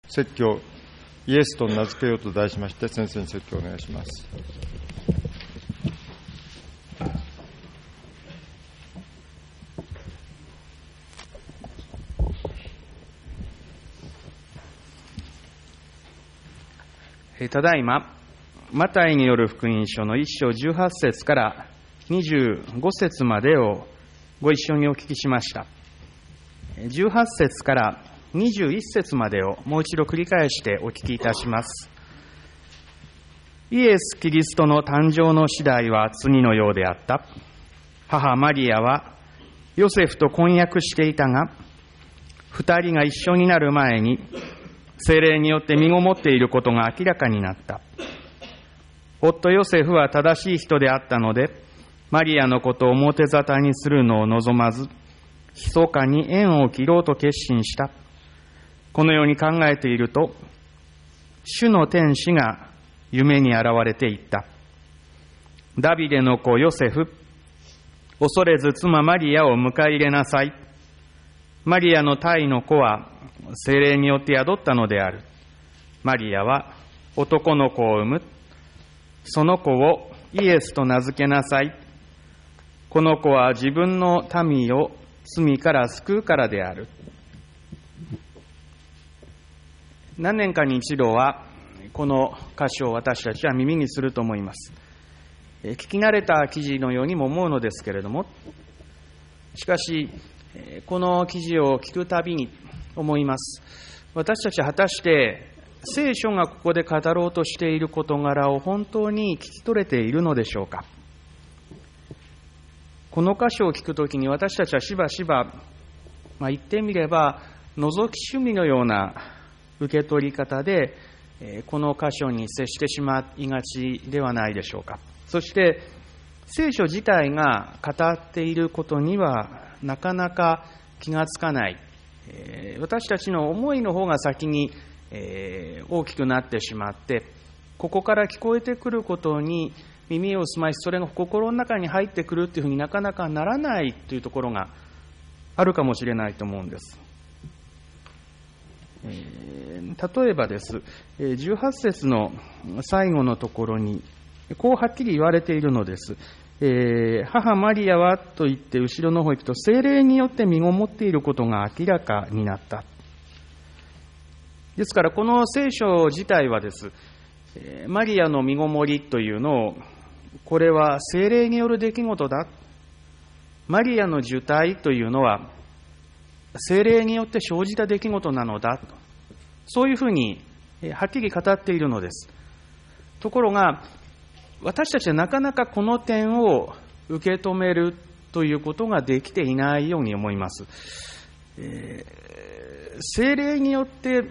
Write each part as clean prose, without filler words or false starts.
説教、イエスと名付けようと題しまして、先生に説教をお願いします。 ただいま、マタイによる福音書の1章18節から25節までをご一緒にお聞きしました。18節から21節までをもう一度繰り返してお聞きいたします。イエス・キリストの誕生の次第は次のようであった。母マリアはヨセフと婚約していたが、二人が一緒になる前に聖霊によって身ごもっていることが明らかになった。夫ヨセフは正しい人であったので、マリアのことを表沙汰にするのを望まず、密かに縁を切ろうと決心した。このように考えていると、主の天使が夢に現れていった。ダビデの子ヨセフ、恐れず妻マリアを迎え入れなさい。マリアの胎の子は聖霊によって宿ったのである。マリアは男の子を産む。その子をイエスと名付けなさい。この子は自分の民を罪から救うからである。何年かに一度はこの箇所を私たちは耳にすると思います。聞き慣れた記事のようにも思うのですけれども、しかしこの記事を聞くたびに思います。私たちは果たして聖書がここで語ろうとしている事柄を本当に聞き取れているのでしょうか。この箇所を聞くときに私たちはしばしば、言ってみれば覗き趣味のような受け取り方でこの箇所に接してしまいがちではないでしょうか。そして聖書自体が語っていることにはなかなか気がつかない、私たちの思いの方が先に大きくなってしまって、ここから聞こえてくることに耳を澄まし、それが心の中に入ってくるというふうになかなかならないというところがあるかもしれないと思うんです。例えばです。18節の最後のところにこうはっきり言われているのです。母マリアはと言って後ろの方行くと、聖霊によって身ごもっていることが明らかになった。ですからこの聖書自体はです、マリアの身ごもりというのを、これは聖霊による出来事だ、マリアの受胎というのは聖霊によって生じた出来事なのだと、そういうふうにはっきり語っているのです。ところが私たちはなかなかこの点を受け止めるということができていないように思います。聖霊によって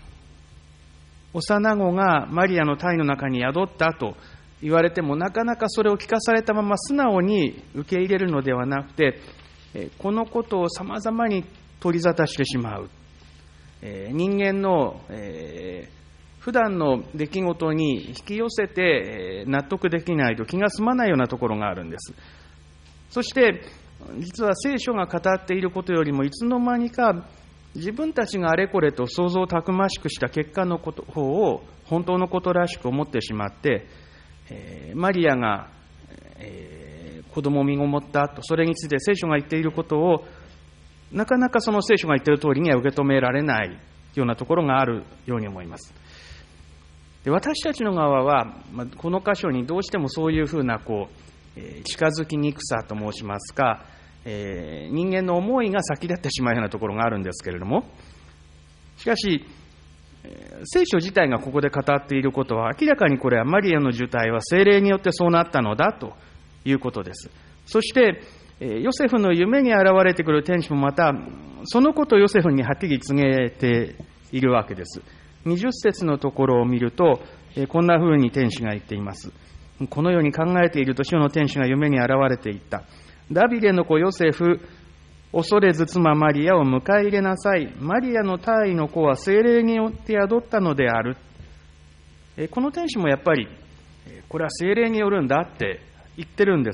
幼子がマリアの胎の中に宿ったと言われても、なかなかそれを聞かされたまま素直に受け入れるのではなくて、このことを様々に取り沙汰してしまう。人間の普段の出来事に引き寄せて納得できないと気が済まないようなところがあるんです。そして実は聖書が語っていることよりも、いつの間にか自分たちがあれこれと想像たくましくした結果の方を本当のことらしく思ってしまって、マリアが、子供を身ごもったと、それについて聖書が言っていることをなかなかその聖書が言っている通りには受け止められないようなところがあるように思います。で、私たちの側は、この箇所にどうしてもそういうふうな近づきにくさと申しますか、人間の思いが先立ってしまうようなところがあるんですけれども、しかし聖書自体がここで語っていることは、明らかにこれはマリアの受胎は聖霊によってそうなったのだということです。そしてヨセフの夢に現れてくる天使もまたそのことをヨセフにはっきり告げているわけです。20節のところを見ると、こんな風に天使が言っています。このように考えていると、主の天使が夢に現れていった。ダビデの子ヨセフ、恐れず妻マリアを迎え入れなさい。マリアの胎の子は聖霊によって宿ったのである。この天使もやっぱりこれは聖霊によるんだって言ってるんです。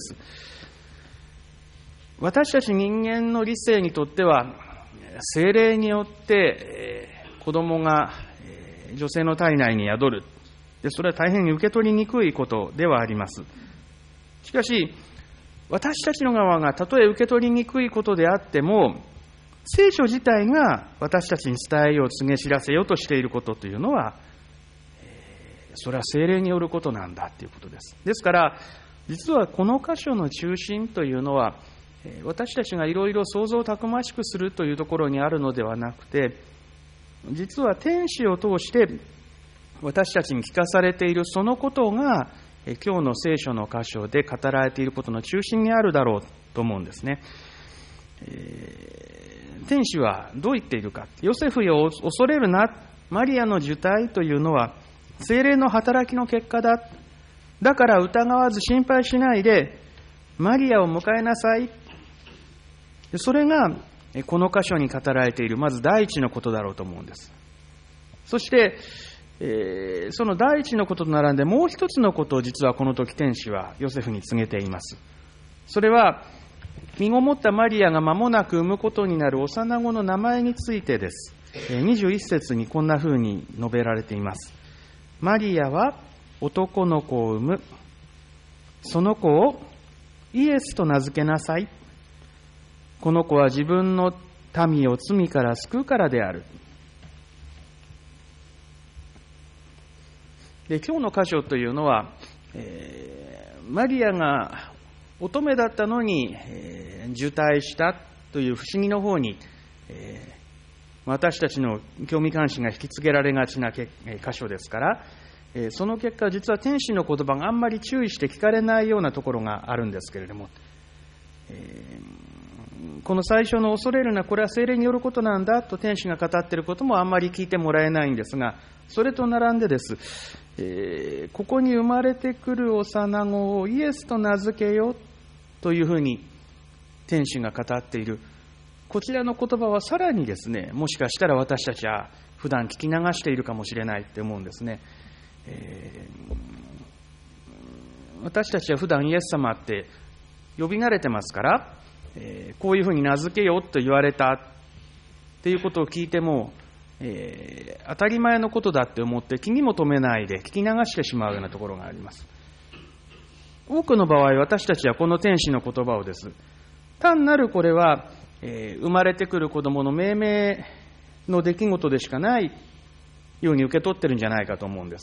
私たち人間の理性にとっては、聖霊によって子供が女性の体内に宿る。で、それは大変に受け取りにくいことではあります。しかし、私たちの側がたとえ受け取りにくいことであっても、聖書自体が私たちに伝えよう、告げ知らせようとしていることというのは、それは聖霊によることなんだということです。ですから、実はこの箇所の中心というのは、私たちがいろいろ想像たくましくするというところにあるのではなくて、実は天使を通して私たちに聞かされているそのことが、今日の聖書の箇所で語られていることの中心にあるだろうと思うんですね。天使はどう言っているか。ヨセフよ、恐れるな。マリアの受胎というのは聖霊の働きの結果だ。だから疑わず心配しないでマリアを迎えなさい。それがこの箇所に語られているまず第一のことだろうと思うんです。そしてその第一のことと並んでもう一つのことを実はこの時天使はヨセフに告げています。それは身ごもったマリアが間もなく産むことになる幼子の名前についてです。21節にこんな風に述べられています。マリアは男の子を産む。その子をイエスと名付けなさい。この子は自分の民を罪から救うからである。で、今日の箇所というのは、マリアが乙女だったのに、受胎したという不思議の方に、私たちの興味関心が引きつけられがちな箇所ですから、その結果実は天使の言葉があんまり注意して聞かれないようなところがあるんですけれども、この最初の恐れるな、これは聖霊によることなんだと天使が語っていることもあんまり聞いてもらえないんですが、それと並んでです、ここに生まれてくる幼子をイエスと名付けよというふうに天使が語っているこちらの言葉はさらにですね、もしかしたら私たちは普段聞き流しているかもしれないって思うんですね。私たちは普段イエス様って呼び慣れてますから、こういうふうに名付けよと言われたっていうことを聞いても、当たり前のことだって思って気にも留めないで聞き流してしまうようなところがあります。多くの場合、私たちはこの天使の言葉をです、単なるこれは、生まれてくる子供の命名の出来事でしかないように受け取ってるんじゃないかと思うんです。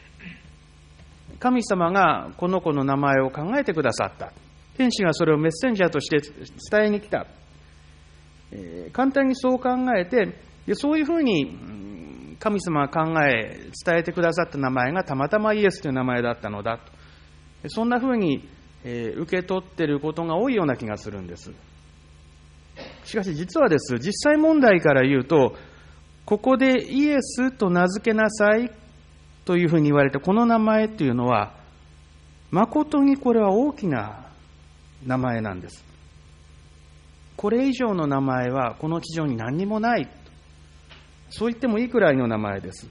神様がこの子の名前を考えてくださった。天使がそれをメッセンジャーとして伝えに来た。簡単にそう考えて、そういうふうに神様が考え伝えてくださった名前がたまたまイエスという名前だったのだと、そんなふうに受け取っていることが多いような気がするんです。しかし実はです、実際問題から言うと、ここでイエスと名付けなさいというふうに言われたこの名前というのは、誠にこれは大きな名前なんです。これ以上の名前はこの地上に何にもない、そう言ってもいいくらいの名前です。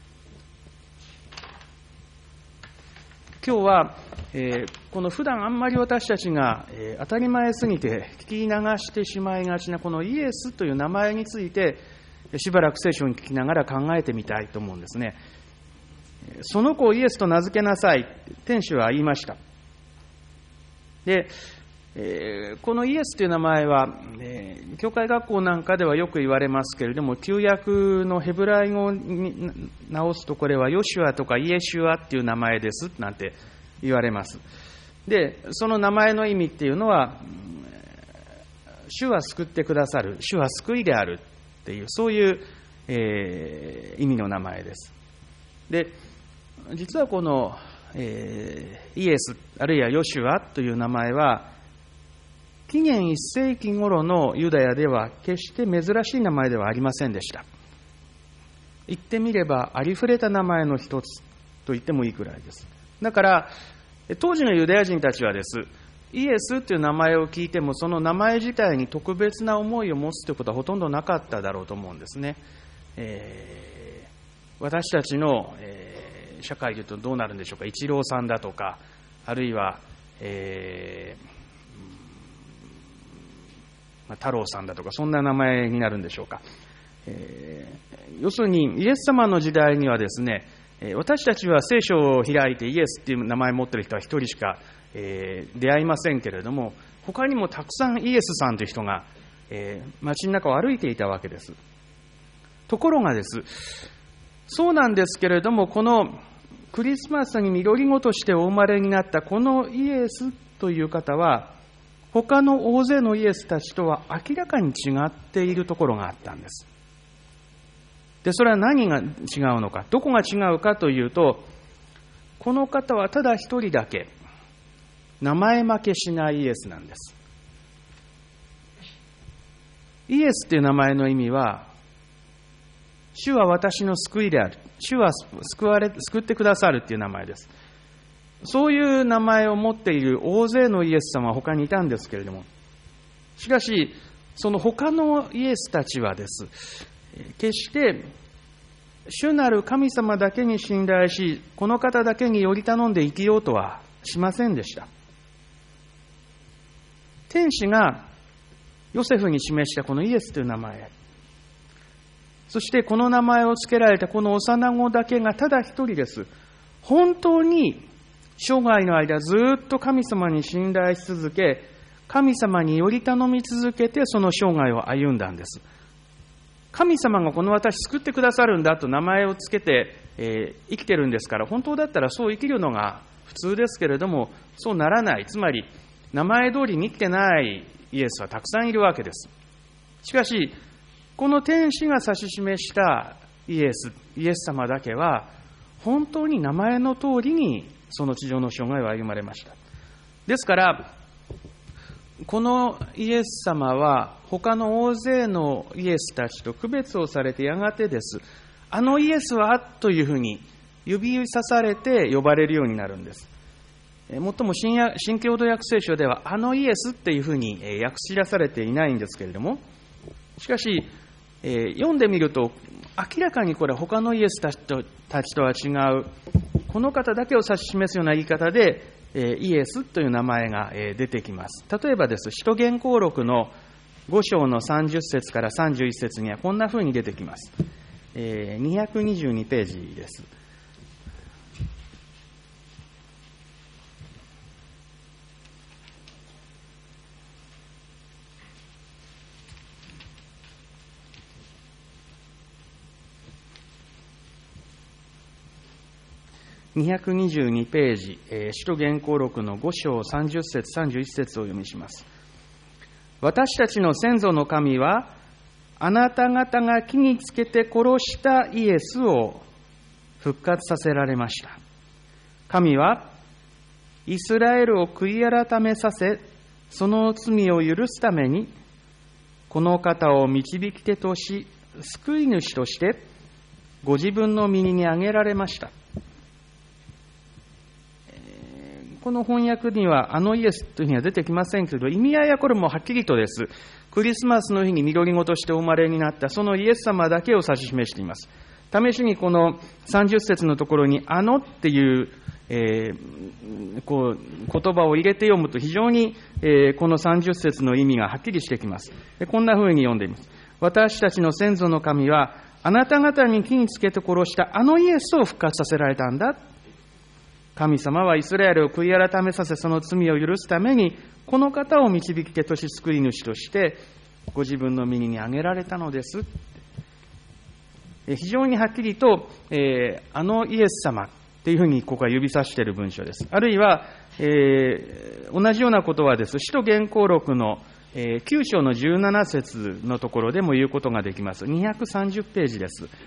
今日は、この普段あんまり私たちが、当たり前すぎて聞き流してしまいがちなこのイエスという名前についてしばらく聖書に聞きながら考えてみたいと思うんですね。その子をイエスと名付けなさい、天使は言いました。で、このイエスという名前は、教会学校なんかではよく言われますけれども、旧約のヘブライ語に直すとこれはヨシュアとかイエシュアっていう名前ですなんて言われます。で、その名前の意味っていうのは、主は救ってくださる、主は救いであるっていう、そういう、意味の名前です。で、実はこの、イエスあるいはヨシュアという名前は紀元1世紀頃のユダヤでは決して珍しい名前ではありませんでした。言ってみればありふれた名前の一つと言ってもいいくらいです。だから当時のユダヤ人たちはです、イエスという名前を聞いてもその名前自体に特別な思いを持つということはほとんどなかっただろうと思うんですね。私たちの、社会でいうとどうなるんでしょうか。イチローさんだとか、あるいは、太郎さんだとか、そんな名前になるんでしょうか。 要するにイエス様の時代にはですね、私たちは聖書を開いてイエスっていう名前を持っている人は一人しか、出会いませんけれども、他にもたくさんイエスさんという人が、街の中を歩いていたわけです。ところがです、そうなんですけれども、このクリスマスに緑子としてお生まれになったこのイエスという方は、他の大勢のイエスたちとは明らかに違っているところがあったんです。で、それは何が違うのか、どこが違うかというと、この方はただ一人だけ名前負けしないイエスなんです。イエスという名前の意味は、主は私の救いである、主は救ってくださるという名前です。そういう名前を持っている大勢のイエス様は他にいたんですけれども、しかしその他のイエスたちはです、決して主なる神様だけに信頼し、この方だけにより頼んで生きようとはしませんでした。天使がヨセフに示したこのイエスという名前、そしてこの名前を付けられたこの幼子だけがただ一人です。本当に生涯の間ずっと神様に信頼し続け、神様により頼み続けてその生涯を歩んだんです。神様がこの私救ってくださるんだと名前をつけて、生きてるんですから、本当だったらそう生きるのが普通ですけれども、そうならない。つまり名前通りに生きてないイエスはたくさんいるわけです。しかしこの天使が指し示したイエス様だけは本当に名前の通りにその地上の生涯を歩まれました。ですからこのイエス様は他の大勢のイエスたちと区別をされて、やがてです、あのイエスはというふうに指さされて呼ばれるようになるんです。もっとも新共同訳聖書ではあのイエスっていうふうに訳し出されていないんですけれども、しかし読んでみると明らかにこれは他のイエスたちとは違う、この方だけを指し示すような言い方でイエスという名前が出てきます。例えばです、使徒言行録の5章の30節から31節にはこんなふうに出てきます。222ページです。222ページ、使徒言行録の5章30節31節を読みします。私たちの先祖の神は、あなた方が木につけて殺したイエスを復活させられました。神は、イスラエルを悔い改めさせ、その罪を許すために、この方を導き手とし、救い主として、ご自分の身に挙げられました。この翻訳にはあのイエスというふうには出てきませんけど、意味合いはこれもはっきりとです。クリスマスの日に緑子としてお生まれになったそのイエス様だけを指し示しています。試しにこの30節のところにあのっていう、言葉を入れて読むと非常に、この30節の意味がはっきりしてきます。こんなふうに読んでいます。私たちの先祖の神はあなた方に木につけて殺したあのイエスを復活させられたんだ。神様はイスラエルを悔い改めさせ、その罪を許すために、この方を導き手とし救い主として、ご自分の身に挙げられたのです。非常にはっきりと、あのイエス様っていうふうにここは指さしている文章です。あるいは、同じようなことはです。使徒言行録の9章の17節のところでも言うことができます。230ページです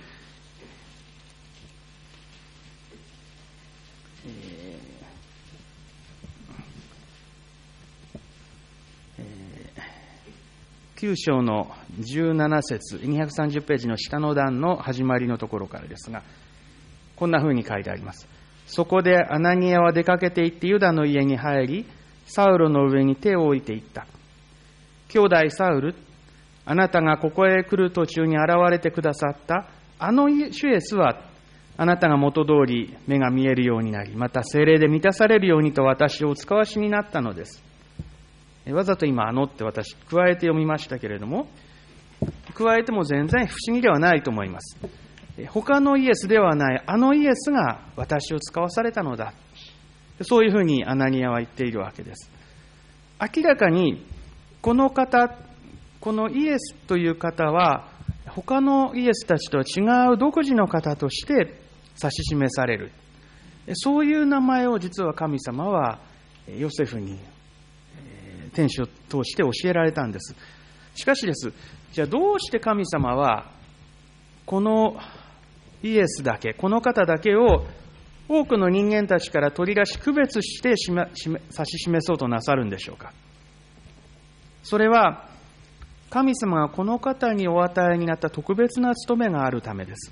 。9章の17節、230ページの下の段の始まりのところからですが、こんな風に書いてあります。そこでアナニアは出かけて行ってユダの家に入り、サウロの上に手を置いていった。兄弟サウル、あなたがここへ来る途中に現れてくださったあの主イエスは、あなたが元通り目が見えるようになり、また聖霊で満たされるようにと私をお使わしになったのです。わざと今あのって私加えて読みましたけれども、 加えても全然不思議ではないと思います。他のイエスではないあのイエスが私を使わされたのだ。そういうふうにアナニアは言っているわけです。明らかにこの方、このイエスという方は他のイエスたちとは違う独自の方として指し示される。そういう名前を実は神様はヨセフに天使を通して教えられたんです。しかしです、じゃあどうして神様はこのイエスだけ、この方だけを多くの人間たちから取り出し区別して指し示そうとなさるんでしょうか。それは神様がこの方にお与えになった特別な務めがあるためです。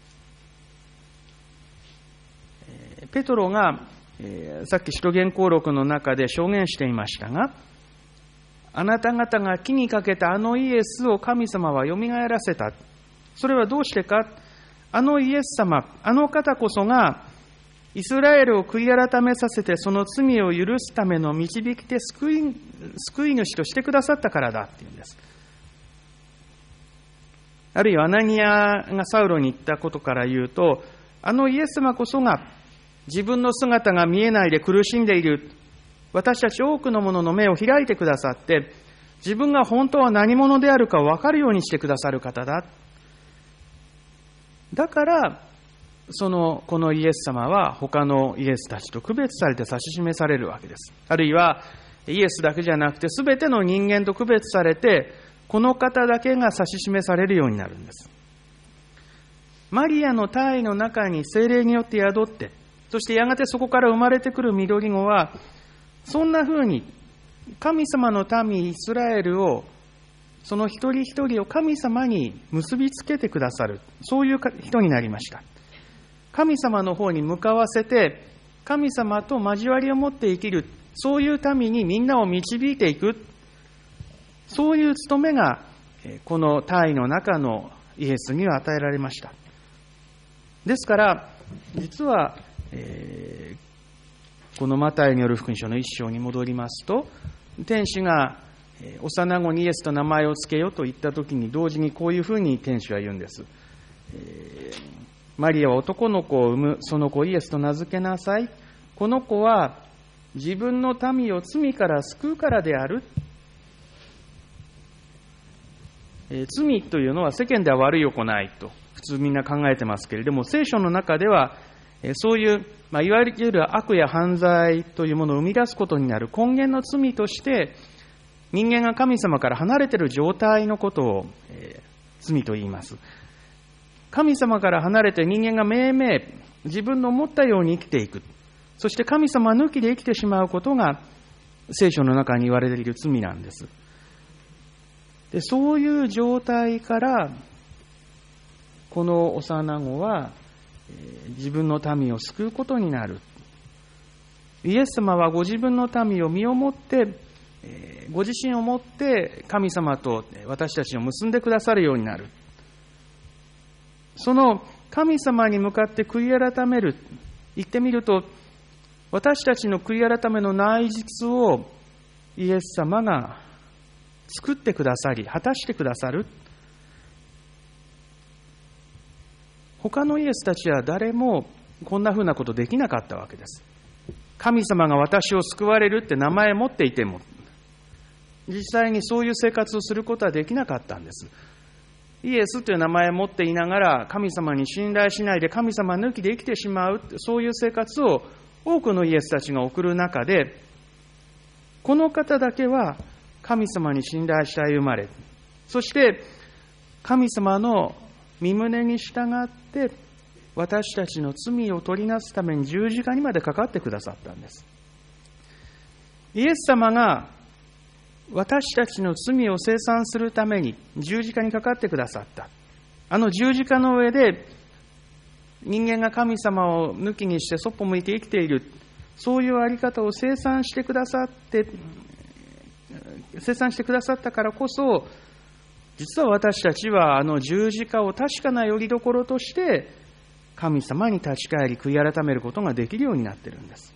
ペトロがさっき使徒言行録の中で証言していましたが、あなた方が木にかけたあのイエスを神様はよみがえらせた。それはどうしてか。あのイエス様、あの方こそがイスラエルを悔い改めさせてその罪を許すための導き手、救い主としてくださったからだっていうんです。あるいはアナニアがサウロに言ったことから言うと、あのイエス様こそが自分の姿が見えないで苦しんでいる私たち多くの者の目を開いてくださって、自分が本当は何者であるか分かるようにしてくださる方だ。だからこのイエス様は他のイエスたちと区別されて指し示されるわけです。あるいはイエスだけじゃなくて全ての人間と区別されて、この方だけが指し示されるようになるんです。マリアの胎の中に聖霊によって宿って、そしてやがてそこから生まれてくる緑子は、そんなふうに神様の民イスラエルを、その一人一人を神様に結びつけてくださる、そういう人になりました。神様の方に向かわせて、神様と交わりを持って生きる、そういう民にみんなを導いていく、そういう務めがこの胎の中のイエスには与えられました。ですから実は、このマタイによる福音書の1章に戻りますと、天使が幼子にイエスと名前を付けよと言ったときに、同時にこういうふうに天使は言うんです。マリアは男の子を産む、その子イエスと名付けなさい。この子は自分の民を罪から救うからである。罪というのは世間では悪い行いと普通みんな考えてますけれども、聖書の中ではそういう、いわゆる悪や犯罪というものを生み出すことになる根源の罪として、人間が神様から離れている状態のことを、罪と言います。神様から離れて人間がめいめい自分の思ったように生きていく、そして神様抜きで生きてしまうことが聖書の中に言われている罪なんです。で、そういう状態からこの幼子は自分の民を救うことになる。イエス様はご自分の民を身をもってご自身をもって神様と私たちを結んでくださるようになる。その神様に向かって悔い改める、言ってみると私たちの悔い改めの内実をイエス様が作ってくださり果たしてくださる。他のイエスたちは誰もこんなふうなことできなかったわけです。神様が私を救われるって名前を持っていても実際にそういう生活をすることはできなかったんです。イエスという名前を持っていながら神様に信頼しないで神様抜きで生きてしまう、そういう生活を多くのイエスたちが送る中で、この方だけは神様に信頼して歩まれ、そして神様の御胸に従って私たちの罪を取りなすために十字架にまでかかってくださったんです。イエス様が私たちの罪を清算するために十字架にかかってくださった。あの十字架の上で人間が神様を抜きにしてそっぽ向いて生きている、そういうあり方を清算してくださったからこそ、実は私たちはあの十字架を確かな拠り所として神様に立ち返り悔い改めることができるようになっているんです。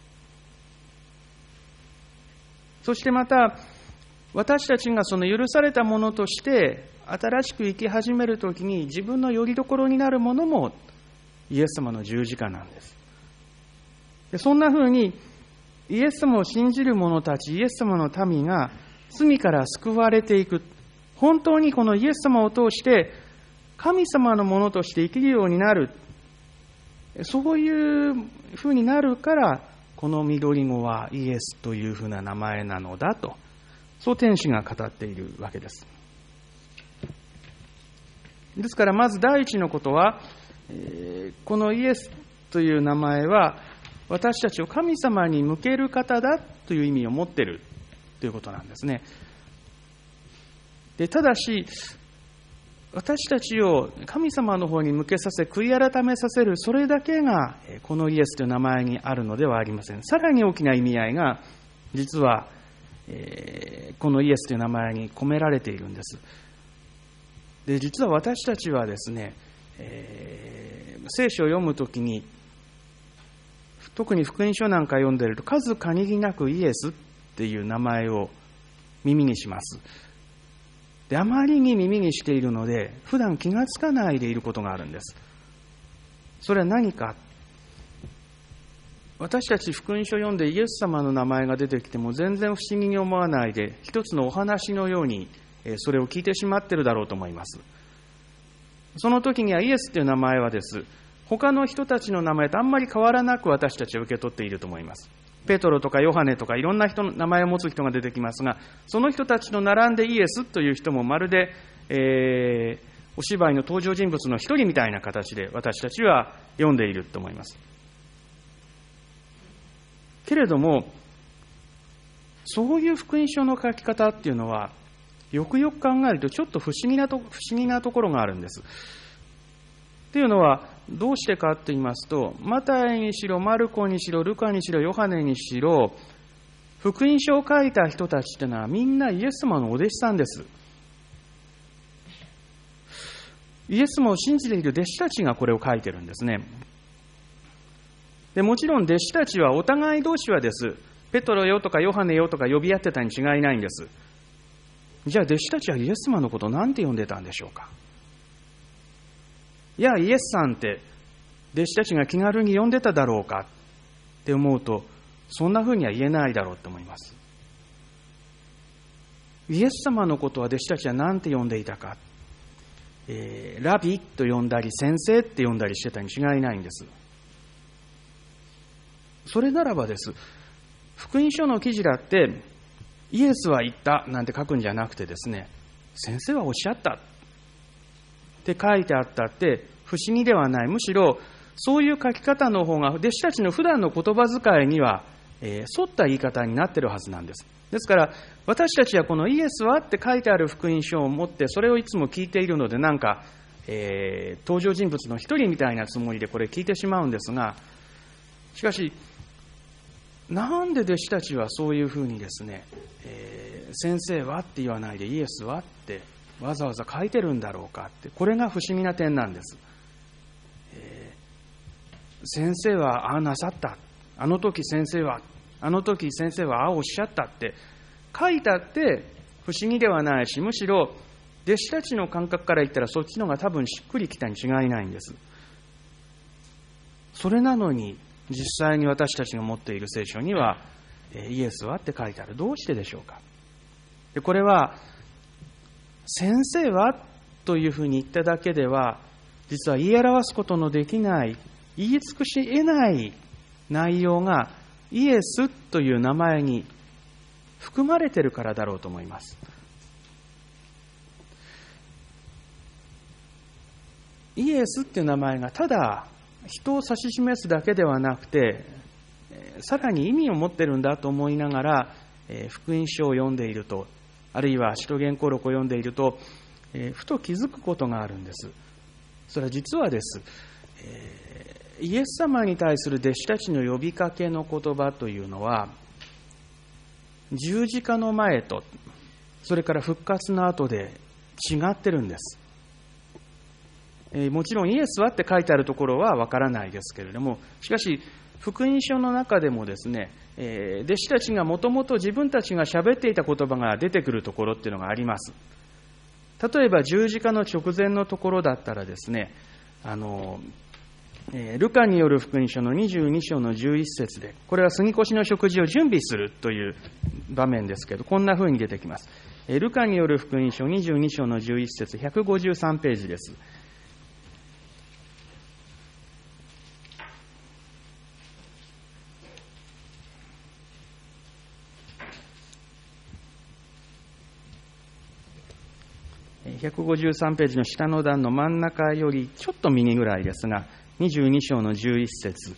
そしてまた私たちがその許されたものとして新しく生き始めるときに自分の拠り所になるものもイエス様の十字架なんです。でそんな風にイエス様を信じる者たち、イエス様の民が罪から救われていく。本当にこのイエス様を通して神様のものとして生きるようになる。そういう風になるから、この緑子はイエスという風な名前なのだと、そう天使が語っているわけです。ですからまず第一のことは、このイエスという名前は私たちを神様に向ける方だという意味を持っているということなんですね。でただし私たちを神様の方に向けさせ、悔い改めさせる、それだけがこのイエスという名前にあるのではありません。さらに大きな意味合いが実はこのイエスという名前に込められているんです。で実は私たちはですね、聖書を読むときに、特に福音書なんか読んでいると数限りなくイエスっていう名前を耳にします。であまりに耳にしているので普段気がつかないでいることがあるんです。それは何か。私たち福音書を読んでイエス様の名前が出てきても全然不思議に思わないで、一つのお話のようにそれを聞いてしまっているだろうと思います。その時にはイエスという名前はです、他の人たちの名前とあんまり変わらなく私たちは受け取っていると思います。ペトロとかヨハネとかいろんな人の名前を持つ人が出てきますが、その人たちの並んでイエスという人もまるで、お芝居の登場人物の一人みたいな形で私たちは読んでいると思います。けれどもそういう福音書の書き方っていうのはよくよく考えるとちょっと不思議なところがあるんです。というのはどうしてかと言いますと、マタイにしろマルコにしろルカにしろヨハネにしろ、福音書を書いた人たちというのはみんなイエス様のお弟子さんです。イエス様を信じている弟子たちがこれを書いてるんですね。でもちろん弟子たちはお互い同士はです、ペトロよとかヨハネよとか呼び合ってたに違いないんです。じゃあ弟子たちはイエス様のことを何て呼んでたんでしょうか。いやイエスさんって弟子たちが気軽に呼んでただろうかって思うと、そんなふうには言えないだろうと思います。イエス様のことは弟子たちは何て呼んでいたか、ラビと呼んだり先生って呼んだりしてたに違いないんです。それならばです、福音書の記事だってイエスは言ったなんて書くんじゃなくてですね、先生はおっしゃったって書いてあったって不思議ではない。むしろそういう書き方の方が弟子たちの普段の言葉遣いには、沿った言い方になっているはずなんです。ですから私たちはこのイエスはって書いてある福音書を持ってそれをいつも聞いているので、なんか、登場人物の一人みたいなつもりでこれ聞いてしまうんですが、しかしなんで弟子たちはそういうふうにですね、先生はって言わないでイエスはってわざわざ書いてるんだろうかって、これが不思議な点なんです。先生はああなさった、あの時先生はああおっしゃったって書いてあって不思議ではないし、むしろ弟子たちの感覚から言ったらそっちの方が多分しっくりきたに違いないんです。それなのに実際に私たちが持っている聖書にはイエスはって書いてある。どうしてでしょうか。でこれは先生はというふうに言っただけでは実は言い表すことのできない、言い尽くし得ない内容がイエスという名前に含まれているからだろうと思います。イエスっていう名前がただ人を指し示すだけではなくて、さらに意味を持っているんだと思いながら福音書を読んでいると、あるいは使徒言行録を読んでいると、ふと気づくことがあるんです。それは実はです、イエス様に対する弟子たちの呼びかけの言葉というのは、十字架の前とそれから復活の後で違ってるんです。もちろんイエスはって書いてあるところはわからないですけれども、しかし福音書の中でもですね、弟子たちがもともと自分たちが喋っていた言葉が出てくるところっていうのがあります。 例えば十字架の直前のところだったらですね、ルカによる福音書の22章の11節で、これは杉越の食事を準備するという場面ですけど、こんな風に出てきます。ルカによる福音書22章の11節、153ページです。153ページの下の段の真ん中よりちょっと右ぐらいですが、22章の11節、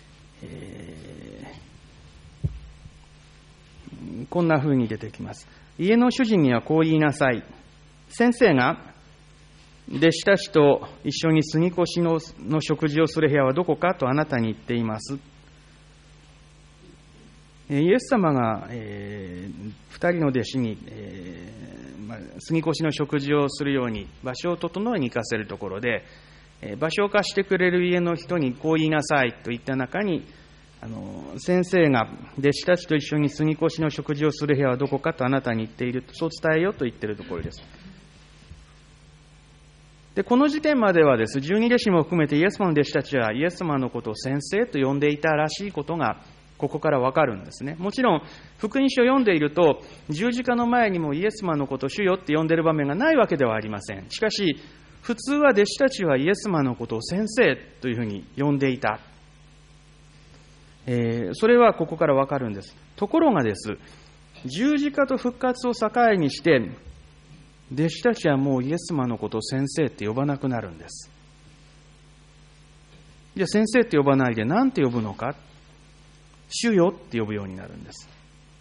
こんな風に出てきます。家の主人にはこう言いなさい。先生が弟子たちと一緒に杉越の食事をする部屋はどこかとあなたに言っています。イエス様が、2人の弟子に、杉越の食事をするように場所を整えに行かせるところで、場所を貸してくれる家の人にこう言いなさいと言った中に、先生が弟子たちと一緒に杉越の食事をする部屋はどこかとあなたに言っている、そう伝えようと言っているところです。で、この時点まではです、12弟子も含めてイエス様の弟子たちはイエス様のことを先生と呼んでいたらしいことがここからわかるんですね。もちろん福音書を読んでいると十字架の前にもイエス様のことを主よって呼んでいる場面がないわけではありません。しかし普通は弟子たちはイエス様のことを先生というふうに呼んでいた。それはここからわかるんです。ところがです、十字架と復活を境にして弟子たちはもうイエス様のことを先生って呼ばなくなるんです。じゃあ先生って呼ばないで何て呼ぶのか、主よって呼ぶようになるんです。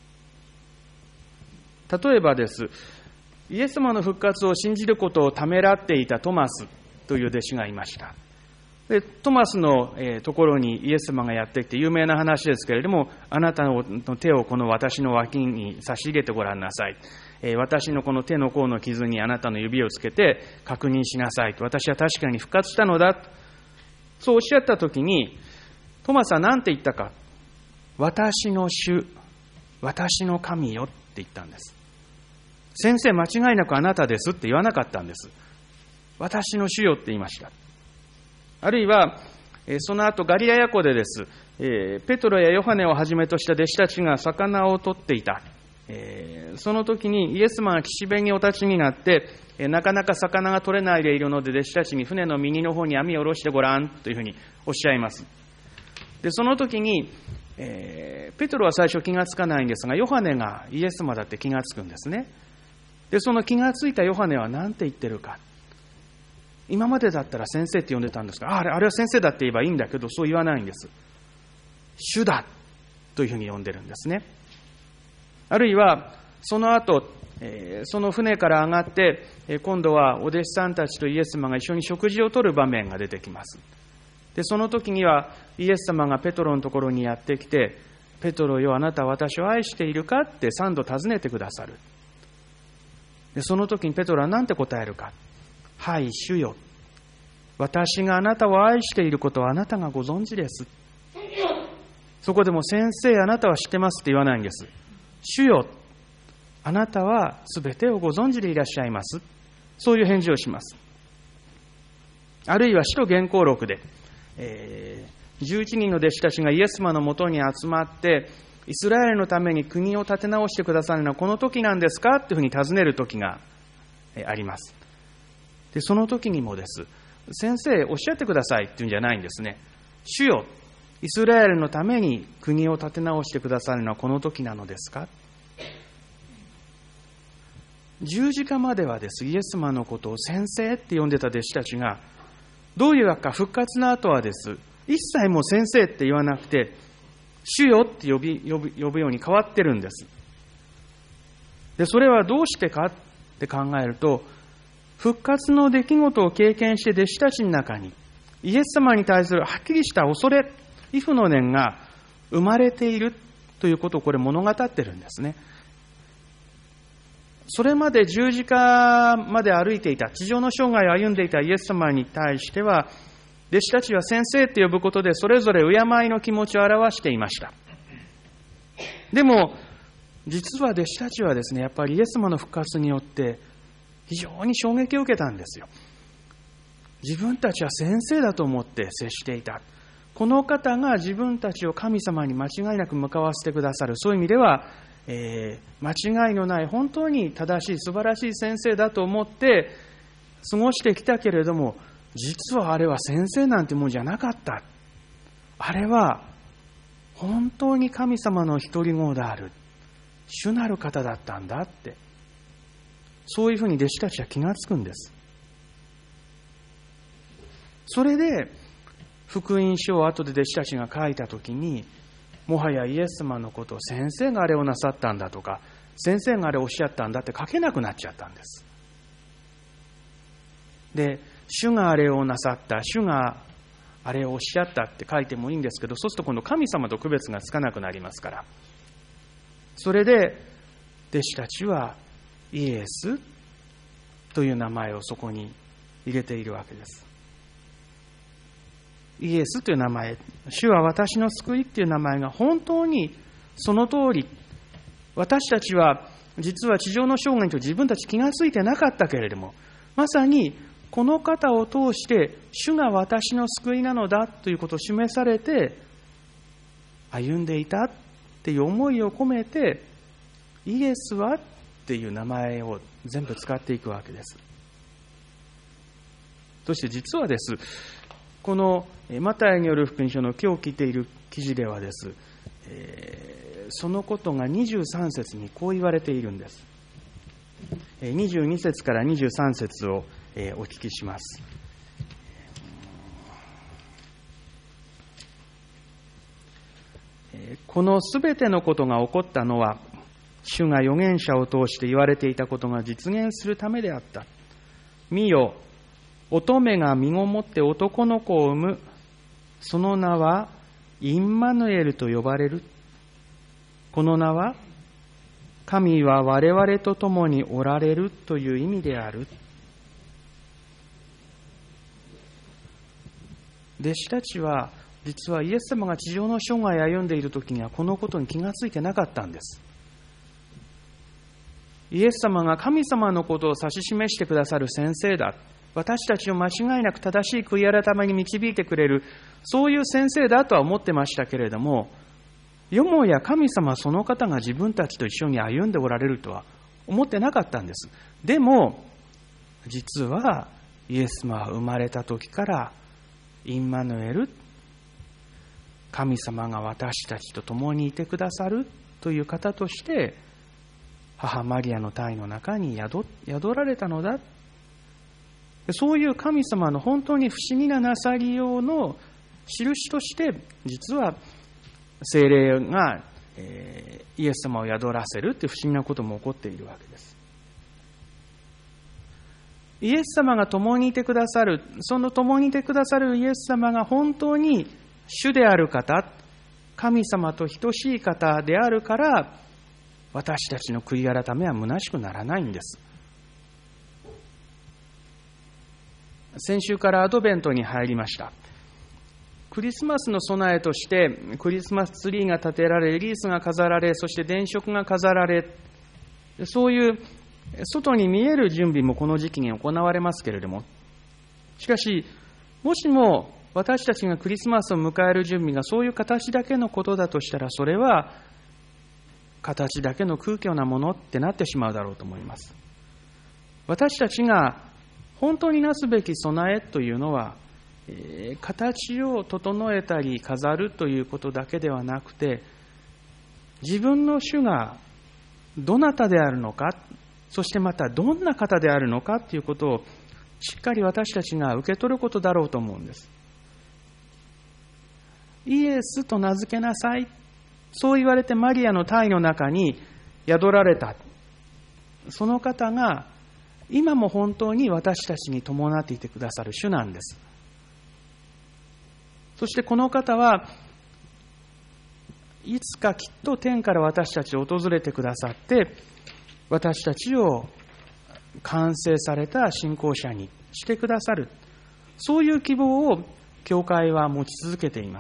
例えばです、イエス様の復活を信じることをためらっていたトマスという弟子がいました。でトマスのところにイエス様がやってきて、有名な話ですけれども、あなたの手をこの私の脇に差し入れてごらんなさい。私のこの手の甲の傷にあなたの指をつけて確認しなさいと。私は確かに復活したのだ。そうおっしゃったときに、トマスは何て言ったか。私の主、私の神よって言ったんです。先生、間違いなくあなたですって言わなかったんです。私の主よって言いました。あるいは、その後ガリラヤ湖でです、ペトロやヨハネをはじめとした弟子たちが魚を取っていた。その時にイエス様が岸辺にお立ちになって、なかなか魚が取れないでいるので弟子たちに船の右の方に網を下ろしてごらんというふうにおっしゃいます。でその時にペトロは最初気がつかないんですが、ヨハネがイエス様だって気がつくんですね。でその気がついたヨハネは何て言ってるか。今までだったら先生って呼んでたんですが、あれは先生だって言えばいいんだけど、そう言わないんです。主だというふうに呼んでるんですね。あるいはその後、その船から上がって今度はお弟子さんたちとイエス様が一緒に食事をとる場面が出てきます。でその時にはイエス様がペトロのところにやってきて、ペトロよ、あなたは私を愛しているかって3度尋ねてくださる。でその時にペトロは何て答えるか。はい、主よ、私があなたを愛していることはあなたがご存知です。そこでも先生、あなたは知ってますって言わないんです。主よ、あなたはすべてをご存知でいらっしゃいます。そういう返事をします。あるいは使徒言行録で11人の弟子たちがイエス様のもとに集まって、イスラエルのために国を立て直してくださるのはこの時なんですかというふうに尋ねる時があります。でその時にもです、先生おっしゃってくださいっていうんじゃないんですね。主よ、イスラエルのために国を立て直してくださるのはこの時なのですか。十字架まではです、イエス様のことを先生って呼んでた弟子たちが、どういうわけか復活の後はです、一切もう先生って言わなくて、主よって呼ぶように変わってるんです。でそれはどうしてかって考えると、復活の出来事を経験して弟子たちの中にイエス様に対するはっきりした恐れ、畏怖の念が生まれているということをこれ物語ってるんですね。それまで十字架まで歩いていた、地上の生涯を歩んでいたイエス様に対しては、弟子たちは先生と呼ぶことでそれぞれ敬いの気持ちを表していました。でも実は弟子たちはですね、やっぱりイエス様の復活によって非常に衝撃を受けたんですよ。自分たちは先生だと思って接していた。この方が自分たちを神様に間違いなく向かわせてくださる。そういう意味では、間違いのない本当に正しい素晴らしい先生だと思って過ごしてきたけれども、実はあれは先生なんてもんじゃなかった。あれは本当に神様の一人子である主なる方だったんだって、そういうふうに弟子たちは気がつくんです。それで福音書を後で弟子たちが書いたときに、もはやイエス様のことを先生があれをなさったんだとか、先生があれをおっしゃったんだって書けなくなっちゃったんです。で、主があれをなさった、主があれをおっしゃったって書いてもいいんですけど、そうすると今度神様と区別がつかなくなりますから、それで弟子たちはイエスという名前をそこに入れているわけです。イエスという名前、主は私の救いという名前が本当にその通り、私たちは実は地上の生涯と自分たち気がついてなかったけれども、まさにこの方を通して主が私の救いなのだということを示されて歩んでいたっていう思いを込めて、イエスはっていう名前を全部使っていくわけです。そして実はです、このマタイによる福音書の今日聞いている記事ではです、そのことが23節にこう言われているんです。22節から23節をお聞きします。このすべてのことが起こったのは、主が預言者を通して言われていたことが実現するためであった。見よ、乙女が身ごもって男の子を産む。その名はインマヌエルと呼ばれる。この名は神は我々と共におられるという意味である。弟子たちは実はイエス様が地上の生涯を歩んでいる時にはこのことに気がついてなかったんです。イエス様が神様のことを指し示してくださる先生だ、私たちを間違いなく正しい悔い改めに導いてくれる、そういう先生だとは思ってましたけれども、よもや神様その方が自分たちと一緒に歩んでおられるとは思ってなかったんです。でも実はイエス様は生まれた時からインマヌエル、神様が私たちと共にいてくださるという方として母マリアの胎の中に宿られたのだ。そういう神様の本当に不思議ななさりようの印として実は聖霊がイエス様を宿らせるという不思議なことも起こっているわけです。イエス様が共にいてくださる、その共にいてくださるイエス様が本当に主である方、神様と等しい方であるから、私たちの悔い改めは虚しくならないんです。先週からアドベントに入りました。クリスマスの備えとしてクリスマスツリーが立てられ、リースが飾られ、そして電飾が飾られ、そういう外に見える準備もこの時期に行われますけれども、しかしもしも私たちがクリスマスを迎える準備がそういう形だけのことだとしたら、それは形だけの空虚なものってなってしまうだろうと思います。私たちが本当になすべき備えというのは、形を整えたり飾るということだけではなくて、自分の主がどなたであるのか、そしてまたどんな方であるのかということをしっかり私たちが受け取ることだろうと思うんです。イエスと名付けなさい、そう言われてマリアの胎の中に宿られた、その方が今も本当に私たちに伴っていてくださる主なんです。そしてこの方はいつかきっと天から私たちを訪れてくださって、私たちを完成された信仰者にしてくださる、そういう希望を教会は持ち続けています。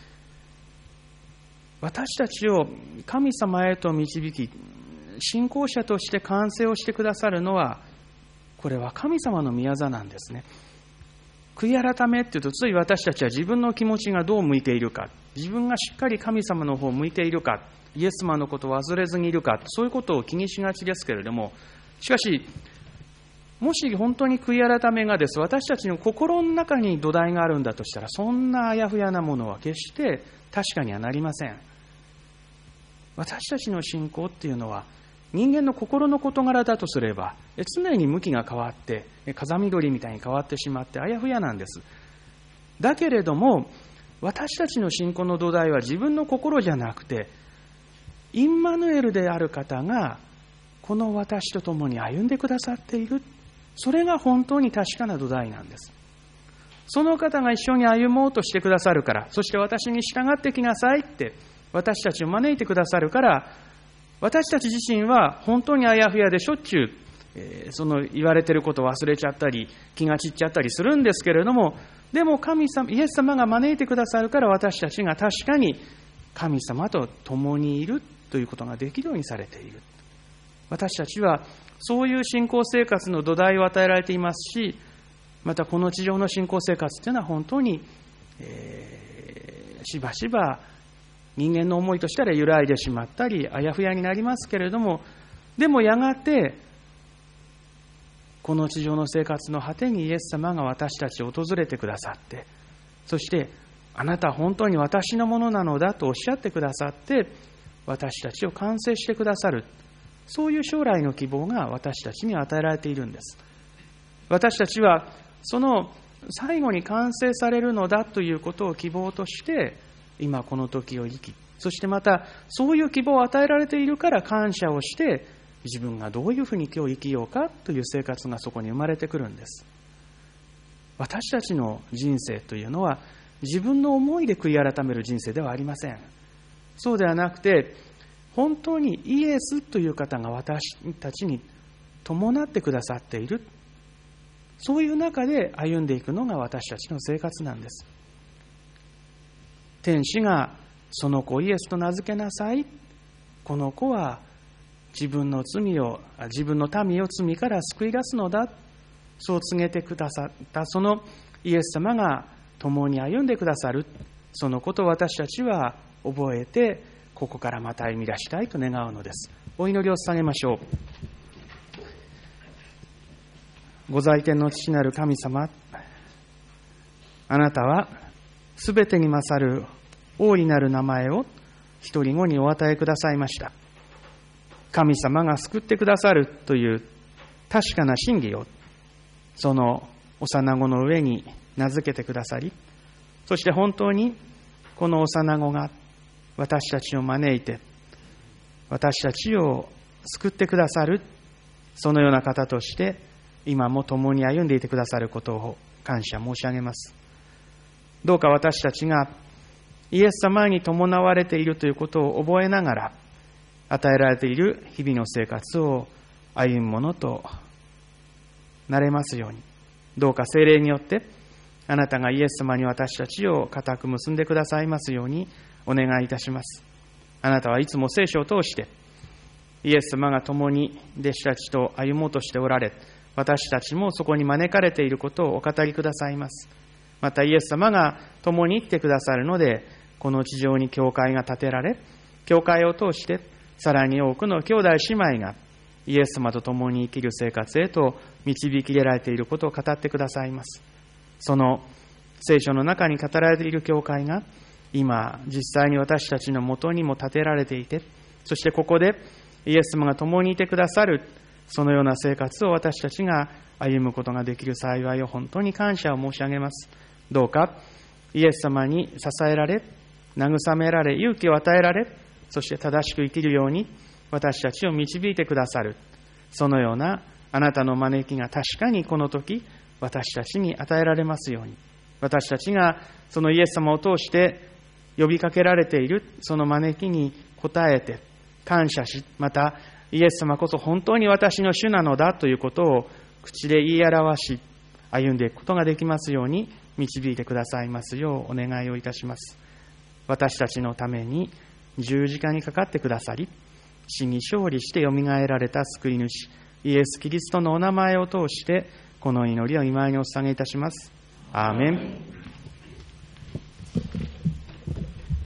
私たちを神様へと導き、信仰者として完成をしてくださるのはこれは神様の御業なんですね。悔い改めっていうと、つい私たちは自分の気持ちがどう向いているか、自分がしっかり神様の方を向いているか、イエス様のことを忘れずにいるか、そういうことを気にしがちですけれども、しかし、もし本当に悔い改めがです、私たちの心の中に土台があるんだとしたら、そんなあやふやなものは決して確かにはなりません。私たちの信仰っていうのは、人間の心の事柄だとすれば、常に向きが変わって、風見鶏みたいに変わってしまって、あやふやなんです。だけれども、私たちの信仰の土台は自分の心じゃなくて、インマヌエルである方が、この私と共に歩んでくださっている。それが本当に確かな土台なんです。その方が一緒に歩もうとしてくださるから、そして私に従ってきなさいって私たちを招いてくださるから、私たち自身は本当にあやふやでしょっちゅう、その言われていることを忘れちゃったり、気が散っちゃったりするんですけれども、でも神様、イエス様が招いてくださるから、私たちが確かに神様と共にいるということができるようにされている。私たちはそういう信仰生活の土台を与えられていますし、またこの地上の信仰生活というのは本当に、しばしば人間の思いとしたら揺らいでしまったり、あやふやになりますけれども、でもやがてこの地上の生活の果てにイエス様が私たちを訪れてくださって、そしてあなたは本当に私のものなのだとおっしゃってくださって、私たちを完成してくださる、そういう将来の希望が私たちに与えられているんです。私たちはその最後に完成されるのだということを希望として今この時を生き、そしてまたそういう希望を与えられているから感謝をして、自分がどういうふうに今日生きようかという生活がそこに生まれてくるんです。私たちの人生というのは自分の思いで悔い改める人生ではありません。そうではなくて、本当にイエスという方が私たちに伴ってくださっている、そういう中で歩んでいくのが私たちの生活なんです。天使がその子をイエスと名付けなさい、この子は自分の民を罪から救い出すのだ、そう告げてくださったそのイエス様が共に歩んでくださる、そのことを私たちは覚えて、ここからまた歩み出したいと願うのです。お祈りを捧げましょう。ご在天の父なる神様、あなたはすべてに勝る大いなる名前を一人子にお与えくださいました。神様が救ってくださるという確かな真理をその幼子の上に名付けてくださり、そして本当にこの幼子が私たちを招いて私たちを救ってくださる、そのような方として今も共に歩んでいてくださることを感謝申し上げます。どうか私たちがイエス様に伴われているということを覚えながら、与えられている日々の生活を歩むものとなれますように、どうか聖霊によってあなたがイエス様に私たちを固く結んでくださいますようにお願いいたします。あなたはいつも聖書を通してイエス様が共に弟子たちと歩もうとしておられ、私たちもそこに招かれていることをお語りくださいます。またイエス様が共に行ってくださるので、この地上に教会が建てられ、教会を通してさらに多くの兄弟姉妹がイエス様と共に生きる生活へと導き入れられていることを語ってくださいます。その聖書の中に語られている教会が今実際に私たちのもとにも建てられていて、そしてここでイエス様が共にいてくださる、そのような生活を私たちが歩むことができる幸いを本当に感謝を申し上げます。どうかイエス様に支えられ、慰められ、勇気を与えられ、そして正しく生きるように私たちを導いてくださる、そのようなあなたの招きが確かにこの時私たちに与えられますように、私たちがそのイエス様を通して呼びかけられているその招きに応えて感謝し、またイエス様こそ本当に私の主なのだということを口で言い表し歩んでいくことができますように導いてくださいますようお願いをいたします。私たちのために十字架にかかってくださり、死に勝利してよみがえられた救い主、 イエス・キリストのお名前を通して、この祈りを御前にお捧げいたします。アーメン。